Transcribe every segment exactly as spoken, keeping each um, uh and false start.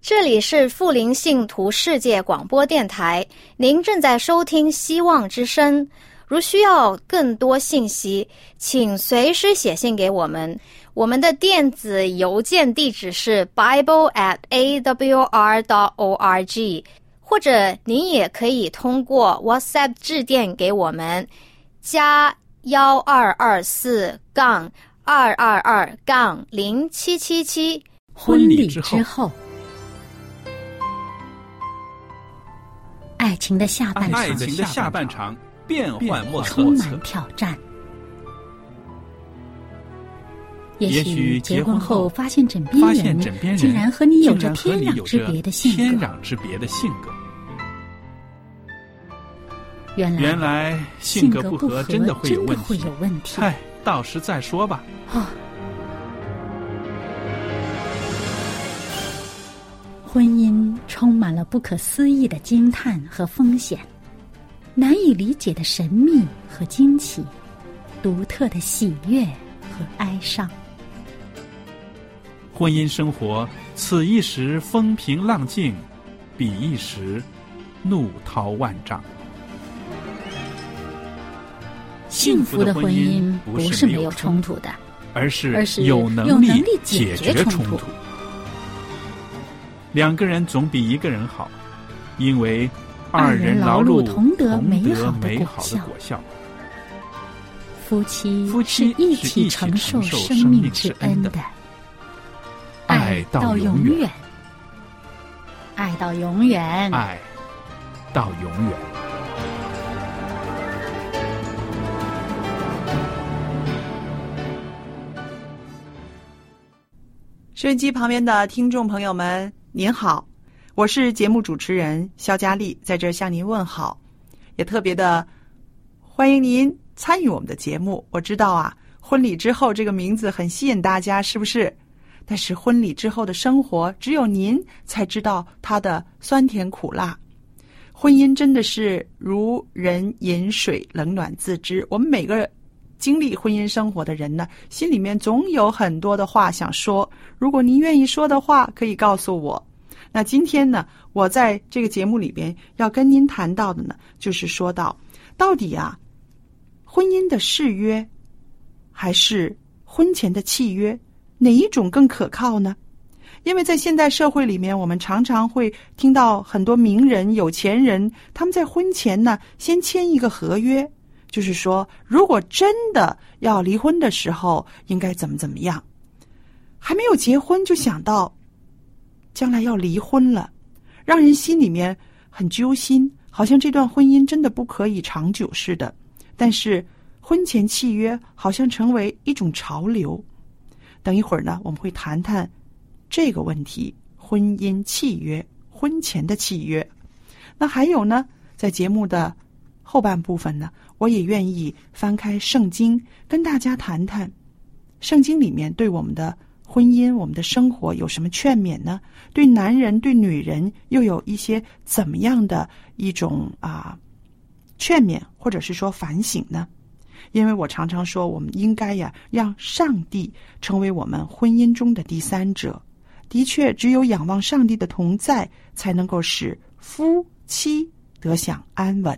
这里是富林信徒世界广播电台，您正在收听希望之声。如需要更多信息，请随时写信给我们。我们的电子邮件地址是 bible at a w r dot org， 或者您也可以通过 WhatsApp 致电给我们，加幺二二四杠二二二杠零七七七。 婚礼之后，爱情的下半场， 爱情的下半场变幻莫测， 充满挑战。也许结婚后发现枕边人竟然和你有着天壤之别的性格， 天壤之别的性格。 原来原来性格不合真的会有问题， 问题。 嗨，到时再说吧。 哦，婚姻充满了不可思议的惊叹和风险，难以理解的神秘和惊奇，独特的喜悦和哀伤。 婚姻生活，此一时风平浪静，彼一时怒涛万丈。 幸福的婚姻不是没有冲突的， 而是有能力解决冲突。两个人总比一个人好，因为二人劳碌同得美好的果效。 夫妻夫妻是一起承受生命之恩的，爱到永远，爱到永远， 爱到永远。 收音机旁边的听众朋友们，您好，我是节目主持人肖佳丽，在这向您问好，也特别的欢迎您参与我们的节目。我知道啊，婚礼之后这个名字很吸引大家，是不是？但是婚礼之后的生活，只有您才知道它的酸甜苦辣。婚姻真的是如人饮水，冷暖自知。我们每个经历婚姻生活的人呢，心里面总有很多的话想说，如果您愿意说的话，可以告诉我。那今天呢，我在这个节目里边要跟您谈到的呢，就是说到到底啊，婚姻的誓约还是婚前的契约，哪一种更可靠呢？因为在现代社会里面，我们常常会听到很多名人、有钱人，他们在婚前呢先签一个合约，就是说如果真的要离婚的时候应该怎么怎么样，还没有结婚就想到将来要离婚了，让人心里面很揪心，好像这段婚姻真的不可以长久似的。但是婚前契约好像成为一种潮流。等一会儿呢，我们会谈谈这个问题，婚姻契约，婚前的契约。那还有呢，在节目的后半部分呢，我也愿意翻开圣经，跟大家谈谈圣经里面对我们的婚姻，我们的生活有什么劝勉呢？对男人对女人又有一些怎么样的一种啊劝勉，或者是说反省呢？因为我常常说，我们应该呀让上帝成为我们婚姻中的第三者。的确，只有仰望上帝的同在，才能够使夫妻得享安稳。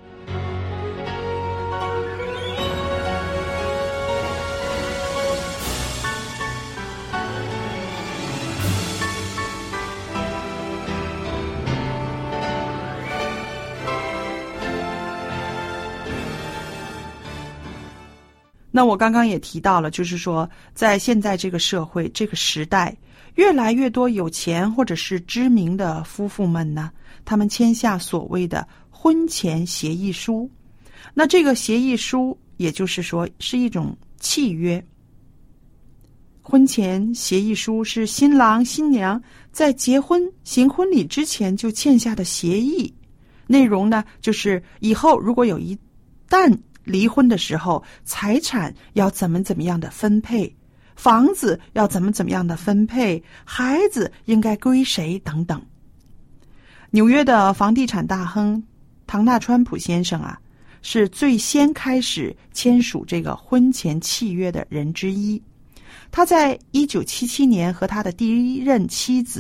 那我刚刚也提到了，就是说在现在这个社会这个时代，越来越多有钱或者是知名的夫妇们呢，他们签下所谓的婚前协议书。那这个协议书也就是说是一种契约。婚前协议书是新郎新娘在结婚行婚礼之前就签下的协议，内容呢就是以后如果有一旦离婚的时候，财产要怎么怎么样的分配，房子要怎么怎么样的分配，孩子应该归谁等等。纽约的房地产大亨唐纳川普先生啊，是最先开始签署这个婚前契约的人之一。他在一九七七年和他的第一任妻子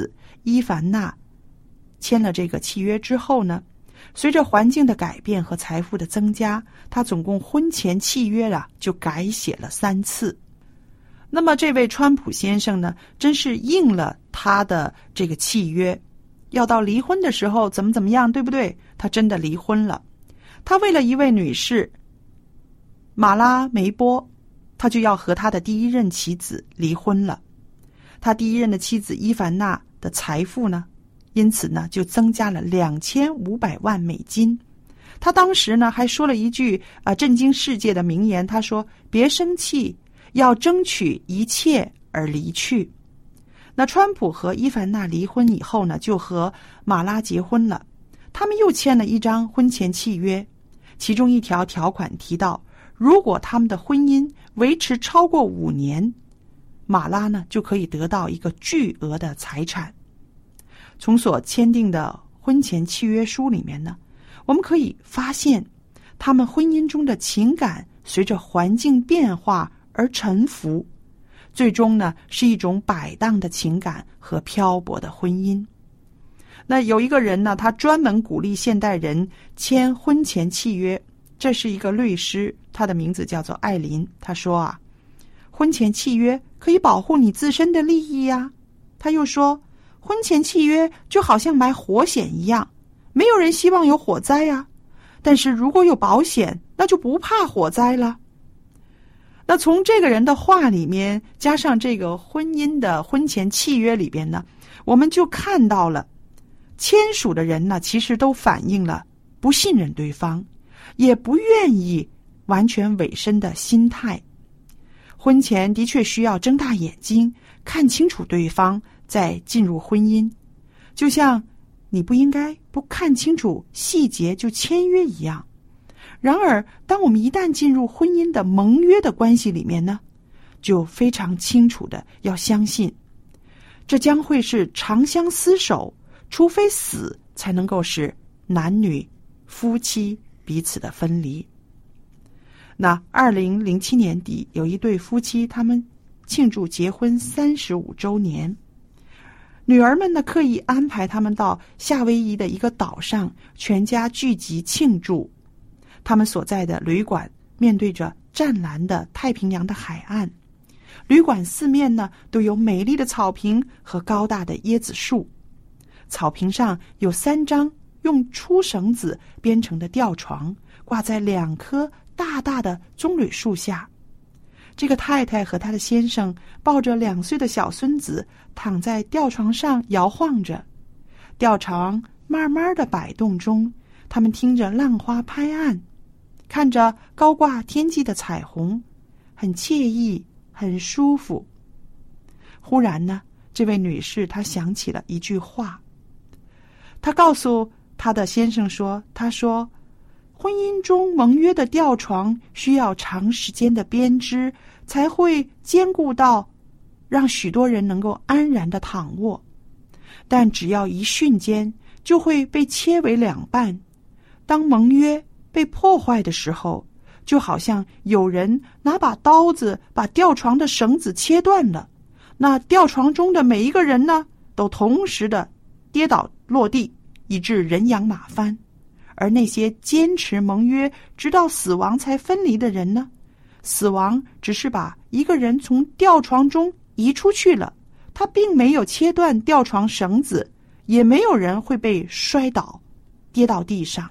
伊凡娜签了这个契约之后呢，随着环境的改变和财富的增加，他总共婚前契约啊就改写了三次。那么这位川普先生呢，真是应了他的这个契约，要到离婚的时候怎么怎么样，对不对？他真的离婚了。他为了一位女士马拉梅波，他就要和他的第一任妻子离婚了。他第一任的妻子伊凡娜的财富呢，因此呢就增加了两千五百万美金。他当时呢还说了一句啊、呃、震惊世界的名言，他说：“别生气，要争取一切而离去。”那川普和伊凡娜离婚以后呢，就和马拉结婚了。他们又签了一张婚前契约，其中一条条款提到，如果他们的婚姻维持超过五年，马拉呢就可以得到一个巨额的财产。从所签订的婚前契约书里面呢，我们可以发现他们婚姻中的情感随着环境变化而沉浮，最终呢是一种摆荡的情感和漂泊的婚姻。那有一个人呢，他专门鼓励现代人签婚前契约，这是一个律师，他的名字叫做艾琳。他说啊，婚前契约可以保护你自身的利益呀。他又说，婚前契约就好像买火险一样，没有人希望有火灾呀，但是如果有保险，那就不怕火灾了。那从这个人的话里面，加上这个婚姻的婚前契约里边呢，我们就看到了签署的人呢，其实都反映了不信任对方，也不愿意完全委身的心态。婚前的确需要睁大眼睛看清楚对方，再进入婚姻，就像你不应该不看清楚细节就签约一样。然而当我们一旦进入婚姻的盟约的关系里面呢，就非常清楚的要相信，这将会是长相厮守，除非死才能够使男女夫妻彼此的分离。那二零零七年底，有一对夫妻，他们庆祝结婚三十五周年，女儿们呢刻意安排他们到夏威夷的一个岛上，全家聚集庆祝。他们所在的旅馆面对着湛蓝的太平洋的海岸，旅馆四面呢都有美丽的草坪和高大的椰子树，草坪上有三张用粗绳子编成的吊床，挂在两棵大大的棕榈树下。这个太太和她的先生抱着两岁的小孙子躺在吊床上摇晃着，吊床慢慢的摆动中，他们听着浪花拍岸，看着高挂天际的彩虹，很惬意，很舒服。忽然呢，这位女士她想起了一句话，她告诉她的先生说，她说婚姻中盟约的吊床需要长时间的编织，才会坚固到让许多人能够安然的躺卧，但只要一瞬间就会被切为两半。当盟约被破坏的时候，就好像有人拿把刀子把吊床的绳子切断了，那吊床中的每一个人呢，都同时的跌倒落地，以致人仰马翻。而那些坚持盟约直到死亡才分离的人呢，死亡只是把一个人从吊床中移出去了，他并没有切断吊床绳子，也没有人会被摔倒跌到地上。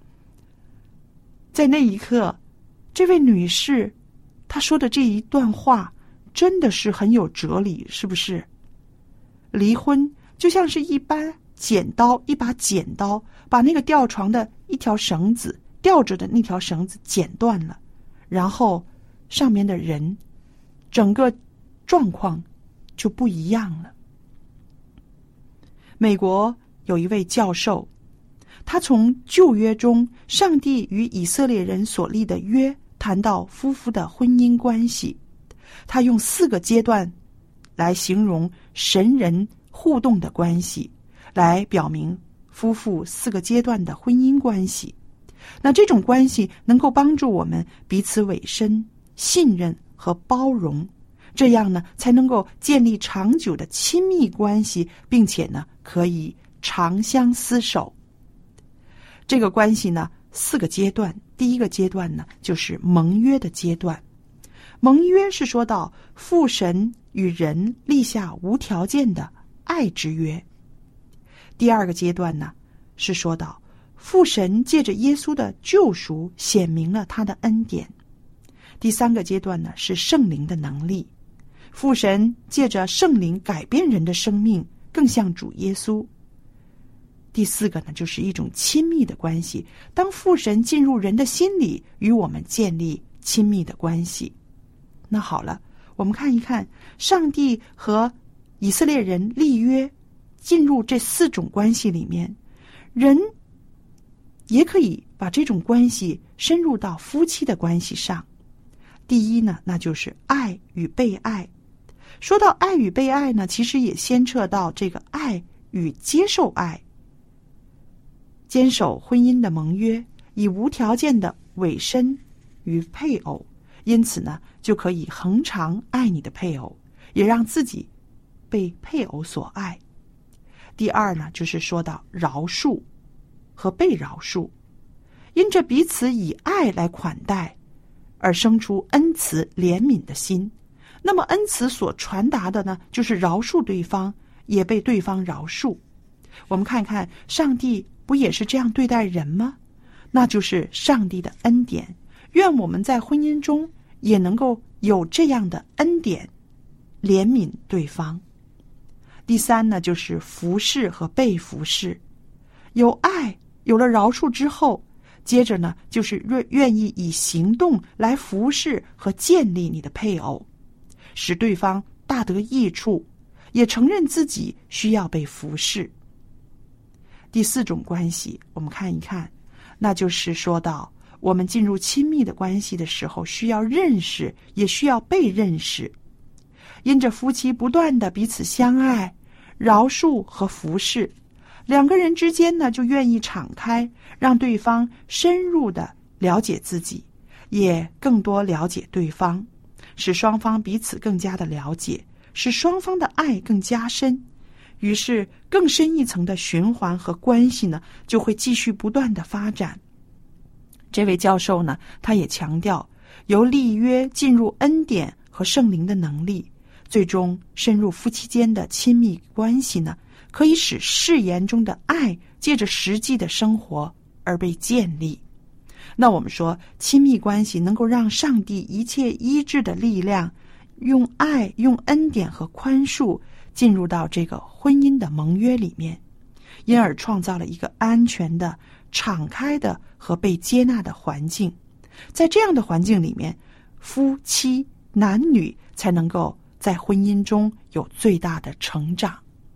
在那一刻，这位女士她说的这一段话真的是很有哲理，是不是？离婚就像是一般剪刀，一把剪刀把那个吊床的一条绳子，吊着的那条绳子剪断了，然后上面的人整个状况就不一样了。美国有一位教授，他从旧约中上帝与以色列人所立的约谈到夫妇的婚姻关系，他用四个阶段来形容神人互动的关系，来表明夫妇四个阶段的婚姻关系。那这种关系能够帮助我们彼此委身、信任和包容， 这样呢才能够建立长久的亲密关系，并且呢可以长相厮守。这个关系呢四个阶段，第一个阶段呢就是盟约的阶段。盟约是说到父神与人立下无条件的爱之约。第二个阶段呢是说到父神借着耶稣的救赎显明了他的恩典。第三个阶段呢是圣灵的能力，父神借着圣灵改变人的生命，更像主耶稣。第四个呢就是一种亲密的关系，当父神进入人的心里，与我们建立亲密的关系。那好了，我们看一看上帝和以色列人立约，进入这四种关系里面，人也可以把这种关系深入到夫妻的关系上。第一呢，那就是爱与被爱。说到爱与被爱呢，其实也牵扯到这个爱与接受爱。坚守婚姻的盟约，以无条件的委身于配偶，因此呢就可以恒常爱你的配偶，也让自己被配偶所爱。第二呢，就是说到饶恕和被饶恕，因着彼此以爱来款待，而生出恩慈怜悯的心。那么恩慈所传达的呢，就是饶恕对方，也被对方饶恕。我们看看上帝不也是这样对待人吗？那就是上帝的恩典。愿我们在婚姻中也能够有这样的恩典，怜悯对方。第三呢，就是服侍和被服侍。有爱，有了饶恕之后，接着呢，就是愿意以行动来服侍和建立你的配偶，使对方大得益处，也承认自己需要被服侍。第四种关系，我们看一看，那就是说到我们进入亲密的关系的时候，需要认识，也需要被认识。因着夫妻不断的彼此相爱、饶恕和服侍，两个人之间呢就愿意敞开，让对方深入的了解自己，也更多了解对方，使双方彼此更加的了解，使双方的爱更加深。于是更深一层的循环和关系呢，就会继续不断的发展。这位教授呢，他也强调，由立约进入恩典和圣灵的能力，最终深入夫妻间的亲密关系呢，可以使誓言中的爱借着实际的生活而被建立。那我们说，亲密关系能够让上帝一切医治的力量，用爱、用恩典和宽恕进入到这个婚姻的盟约里面，因而创造了一个安全的、敞开的和被接纳的环境。在这样的环境里面，夫妻男女才能够在婚姻中有最大的成长。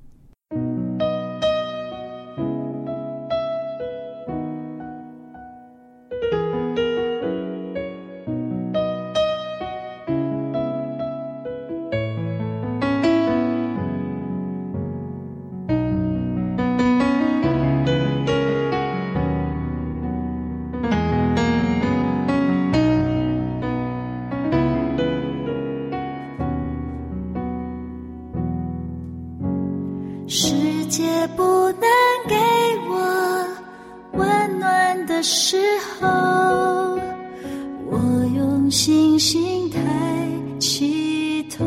世界不能给我温暖的时候，我用星星抬起头，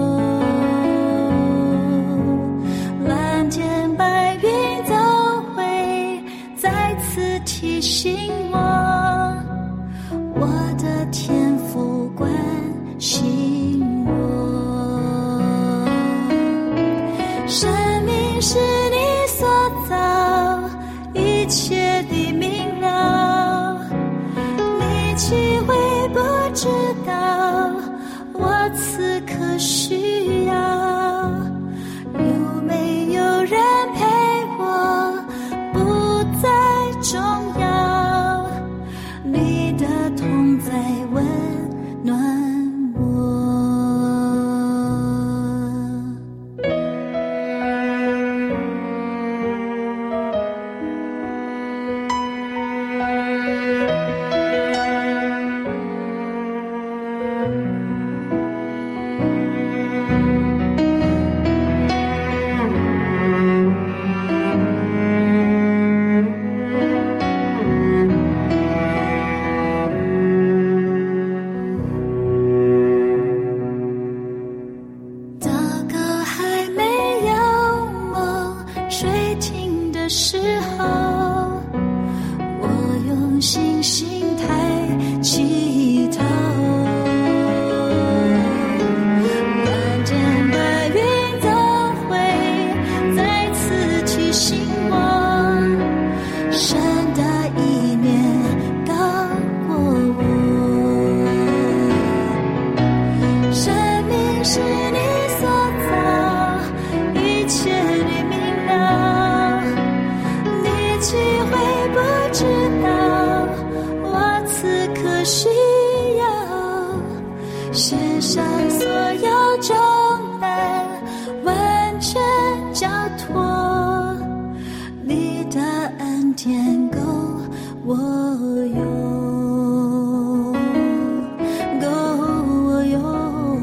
蓝天白云都会再次提醒我，我的天父关心我。生命是你所造，一切的明了，你岂会不知道我此刻需要？有没有人陪我？不再重要， 水停的时候，我用信心抬起头，蓝天白云都会再次提醒我，神的意念高过我。生命是你所造，一切你明了，你岂会不知道我此刻需要献上所有重担，完全交托，你的恩典够我用，够我用。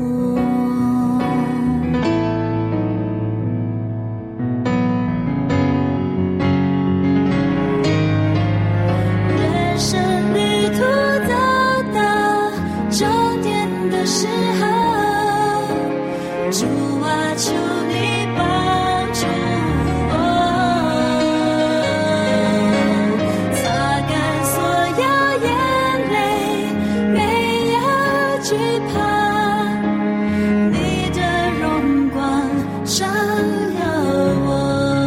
人生旅途走到终点的时候，主啊，求你帮助我，擦干所有眼泪，没有惧怕，你的荣光照耀我。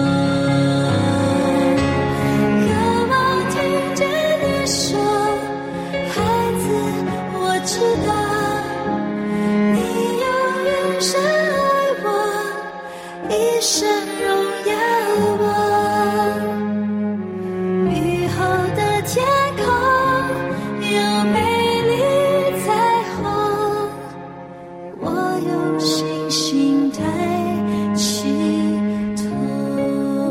渴望听见你说，孩子，我知道你永远深爱我，一生荣耀我。雨后的天空有美丽彩虹，我用信心抬起头。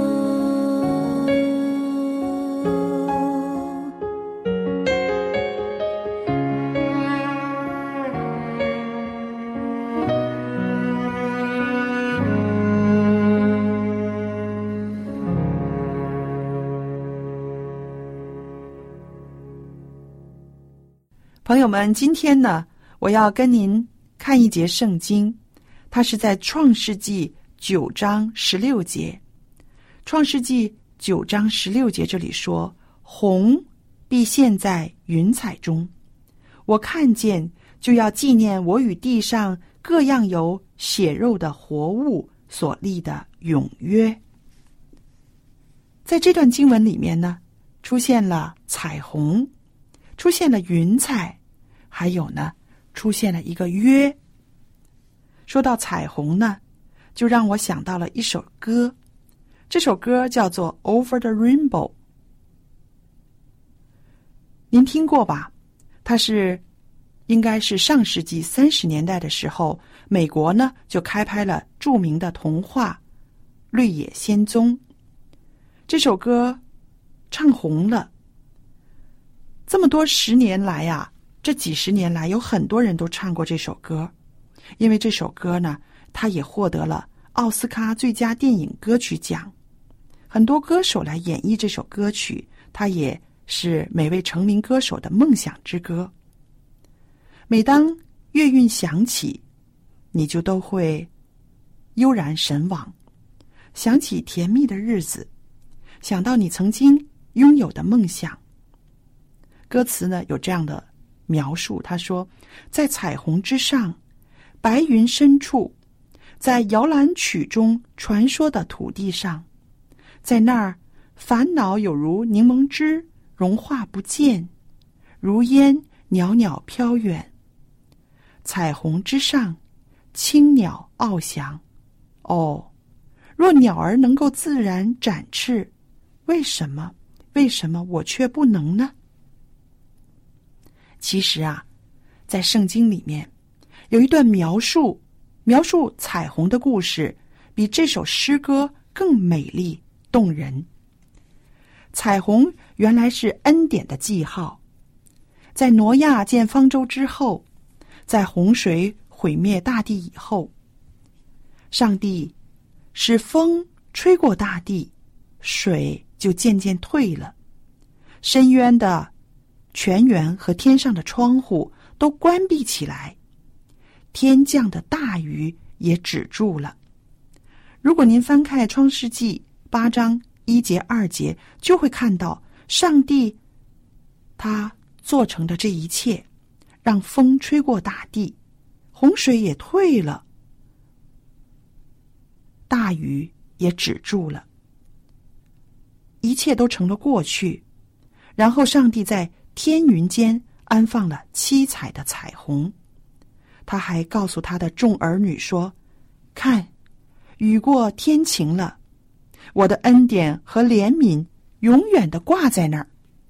朋友们，今天呢，我要跟您看一节圣经，它是在创世纪九章十六节。创世纪九章十六节这里说，虹必现在云彩中，我看见就要纪念我与地上各样有血肉的活物所立的永约。在这段经文里面呢，出现了彩虹，出现了云彩，还有呢，出现了一个约。说到彩虹呢，就让我想到了一首歌，这首歌叫做 Over the Rainbow。 您听过吧？它是应该是上世纪三十年代的时候，美国呢就开拍了著名的童话《绿野仙踪》。这首歌唱红了，这么多十年来啊，这几十年来有很多人都唱过这首歌，因为这首歌呢，它也获得了奥斯卡最佳电影歌曲奖。很多歌手来演绎这首歌曲，它也是每位成名歌手的梦想之歌。每当乐韵响起，你就都会悠然神往，想起甜蜜的日子，想到你曾经拥有的梦想。歌词呢有这样的描述，他说，在彩虹之上，白云深处，在摇篮曲中传说的土地上，在那儿烦恼有如柠檬汁融化不见，如烟袅袅飘远。彩虹之上，青鸟翱翔。哦，若鸟儿能够自然展翅，为什么为什么我却不能呢？其实啊，在圣经里面有一段描述描述彩虹的故事，比这首诗歌更美丽动人。彩虹原来是恩典的记号，在挪亚建方舟之后，在洪水毁灭大地以后，上帝使风吹过大地，水就渐渐退了，深渊的泉源和天上的窗户都关闭起来，天降的大雨也止住了。如果您翻开创世纪八章一节二节，就会看到上帝他做成的这一切，让风吹过大地，洪水也退了，大雨也止住了，一切都成了过去。然后上帝在天云间安放了七彩的彩虹，他还告诉他的众儿女说，看，雨过天晴了，我的恩典和怜悯永远的挂在那儿。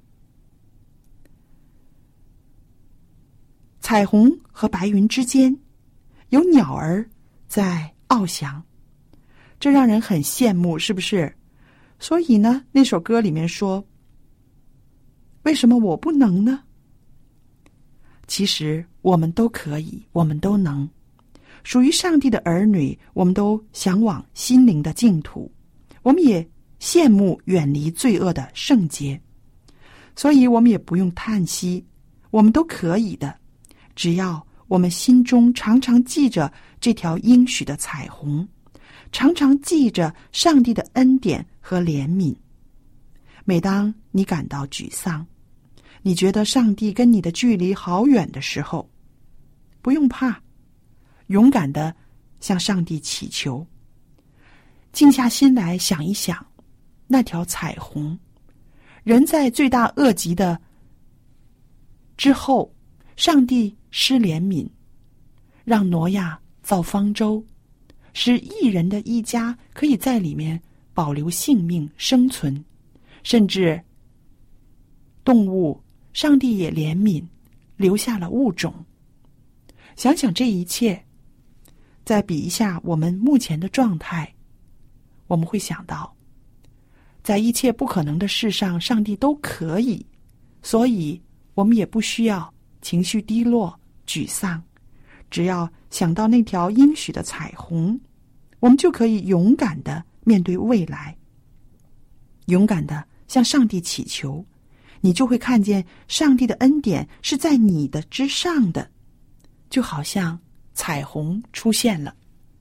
彩虹和白云之间有鸟儿在翱翔，这让人很羡慕，是不是？所以呢，那首歌里面说，为什么我不能呢？其实我们都可以，我们都能。属于上帝的儿女，我们都向往心灵的净土，我们也羡慕远离罪恶的圣洁，所以我们也不用叹息，我们都可以的。只要我们心中常常记着这条应许的彩虹，常常记着上帝的恩典和怜悯。每当你感到沮丧，你觉得上帝跟你的距离好远的时候，不用怕，勇敢地向上帝祈求，静下心来想一想那条彩虹。人在罪大恶极的之后，上帝施怜悯，让挪亚造方舟，使义人的一家可以在里面保留性命生存，甚至动物上帝也怜悯，留下了物种。想想这一切，再比一下我们目前的状态，我们会想到，在一切不可能的事上，上帝都可以，所以我们也不需要情绪低落、沮丧。只要想到那条应许的彩虹，我们就可以勇敢地面对未来，勇敢地向上帝祈求，你就会看见上帝的恩典是在你的之上的，就好像彩虹出现了。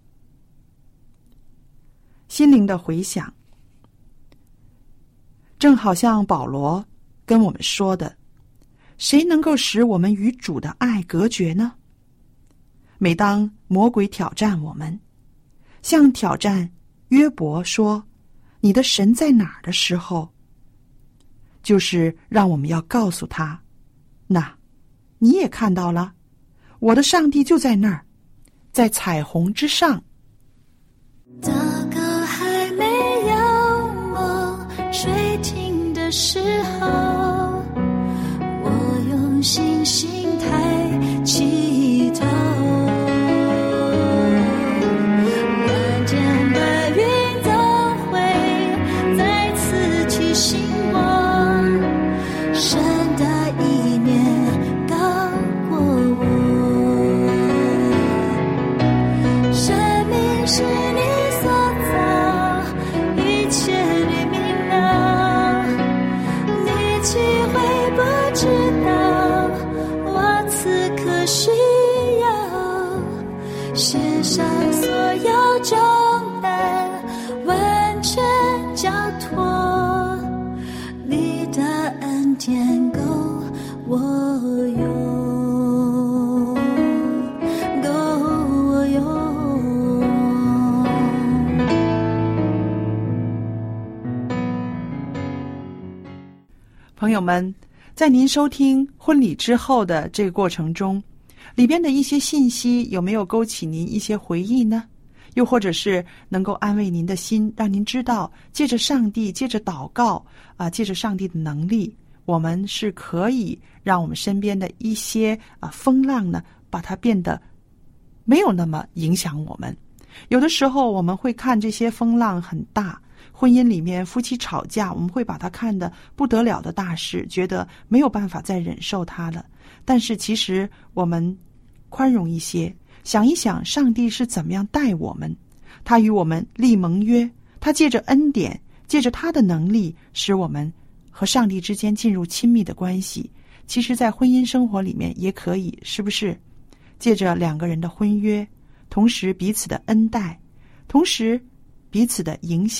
心灵的回响，正好像保罗跟我们说的，谁能够使我们与主的爱隔绝呢？每当魔鬼挑战我们，像挑战约伯说，你的神在哪儿的时候，就是让我们要告诉他，那你也看到了，我的上帝就在那儿，在彩虹之上。 祷告还没有梦吹停的时候，我用信心抬起头，蓝天白云都会再次提醒我，神的意念高过我，生命是你所造，一切你明了，你岂会不知道我此刻需要献上所有重担，完全交托，你的恩典够我用，够我用。 朋友们，在您收听婚礼之后的这个过程中，里边的一些信息有没有勾起您一些回忆呢？又或者是能够安慰您的心，让您知道借着上帝，借着祷告啊，借着上帝的能力，我们是可以让我们身边的一些啊风浪呢，把它变得没有那么影响我们。有的时候我们会看这些风浪很大，婚姻里面夫妻吵架，我们会把它看得不得了的大事，觉得没有办法再忍受它了。但是其实我们宽容一些，想一想上帝是怎么样待我们，他与我们立盟约，他借着恩典，借着他的能力，使我们和上帝之间进入亲密的关系。其实在婚姻生活里面也可以，是不是借着两个人的婚约，同时彼此的恩待，同时彼此的影响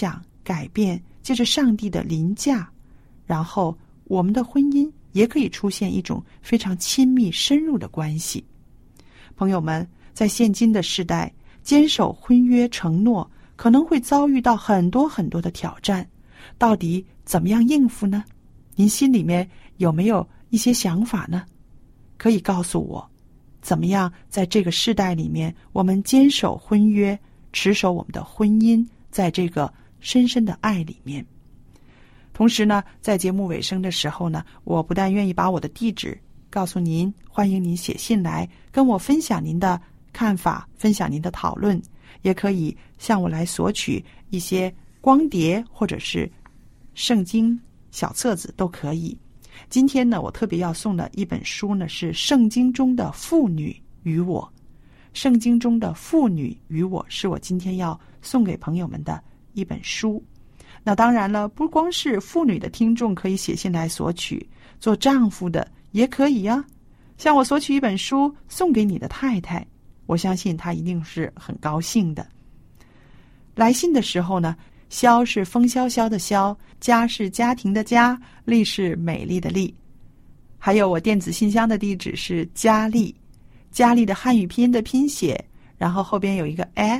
改变，借着上帝的临驾，然后我们的婚姻也可以出现一种非常亲密深入的关系。朋友们，在现今的时代，坚守婚约承诺可能会遭遇到很多很多的挑战，到底怎么样应付呢？您心里面有没有一些想法呢？可以告诉我，怎么样在这个世代里面，我们坚守婚约，持守我们的婚姻，在这个深深的爱里面。同时呢，在节目尾声的时候呢，我不但愿意把我的地址告诉您，欢迎您写信来跟我分享您的看法，分享您的讨论，也可以向我来索取一些光碟或者是圣经小册子都可以。今天呢，我特别要送的一本书呢，是圣经中的妇女与我。圣经中的妇女与我是我今天要送给朋友们的一本书。那当然了，不光是妇女的听众可以写信来索取，做丈夫的也可以啊。向我索取一本书送给你的太太，我相信她一定是很高兴的。来信的时候呢，萧是风萧萧的萧，家是家庭的家，丽是美丽的丽。还有我电子信箱的地址是佳丽，佳丽的汉语拼音的拼写，然后后边有一个 at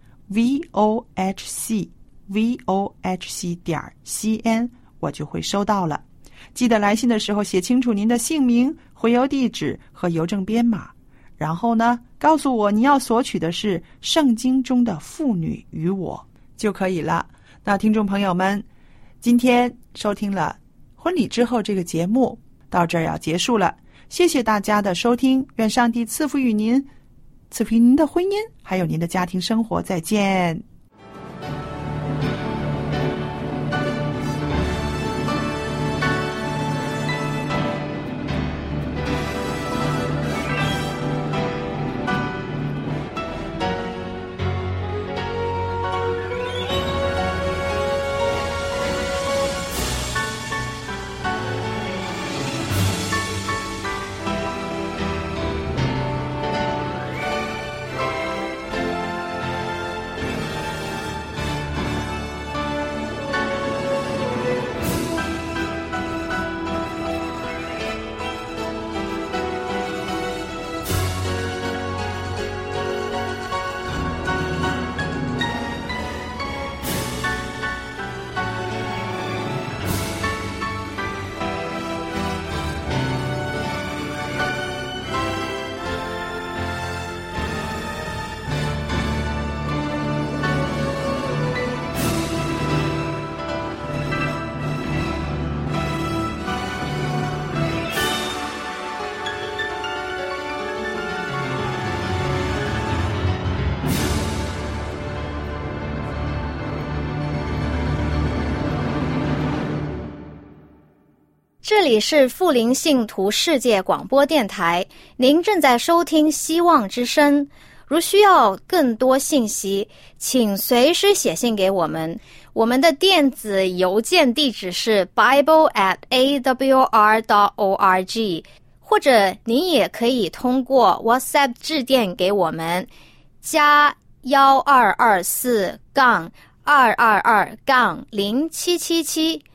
vohc vohc 点 cn， 我就会收到了。记得来信的时候写清楚您的姓名、回邮地址和邮政编码，然后呢，告诉我你要索取的是圣经中的妇女与我就可以了。那听众朋友们，今天收听了婚礼之后这个节目到这儿要结束了，谢谢大家的收听，愿上帝赐福于您，赐福于您的婚姻还有您的家庭生活，再见。 这里是富林信徒世界广播电台，您正在收听希望之声。如需要更多信息，请随时写信给我们。我们的电子邮件地址是 bible at a w r dot org， 或者您也可以通过 WhatsApp 致电给我们，加幺二二四杠二二二杠零七七七。